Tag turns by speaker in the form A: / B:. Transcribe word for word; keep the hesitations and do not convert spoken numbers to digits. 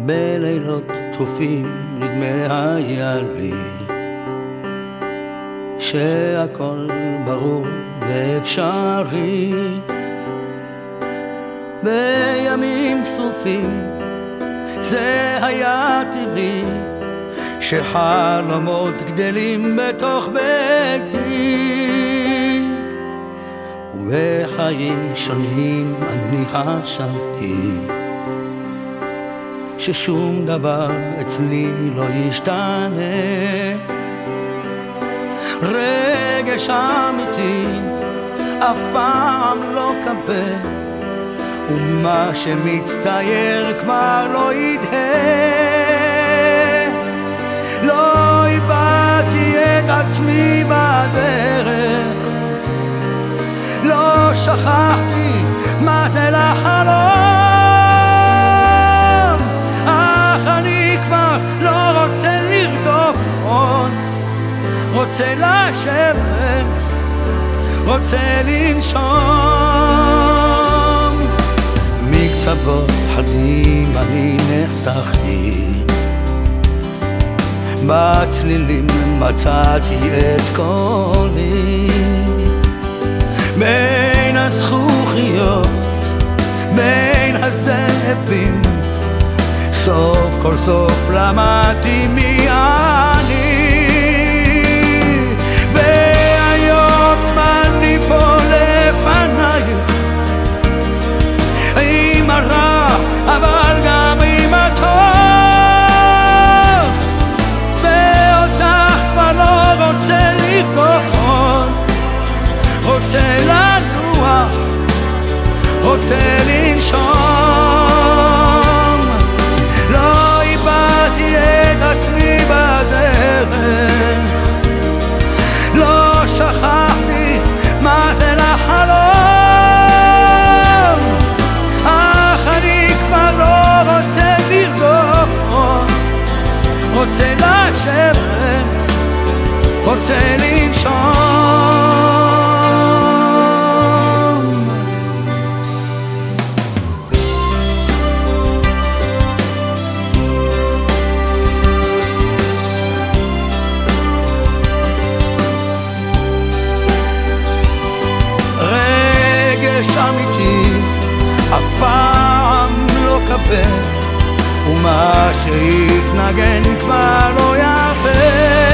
A: בלילות טרופים נדמה היה לי שהכל ברור ואפשרי. בימים שרופים זה היה טבעי שחלומות גדלים בתוך ביתי, ובחיים שונים אני חשבתי ששום דבר אצלי לא ישתנה. רגש אמיתי אף פעם לא קבל, ומה שמצטייר כבר לא ידהה. לא איבדתי את עצמי בדרך, לא שכחתי מה זה לחלום, אך אני כבר לא רוצה לרדוף עוד, רוצה לשבת, רוצה לנשום. מקצוות חדים אני נחתכתי, בצלילים מצאתי את קולי, בין הזכוכיות, בין הזאבים, סוף כל סוף למדתי מי אני. והיום אני פה לפנייך, עם הרע אבל גם עם הטוב, ואותך כבר לא רוצה לבחון, רוצה לנוח, רוצה לנשום. לא איבדתי את עצמי בדרך, לא שכחתי מה זה לחלום, אך אני כבר לא רוצה לרדוף, רוצה לשבת, רוצה לנשום. רגש אמיתי אף פעם לא קבל, ומה שהתנגן כבר לא ירפה.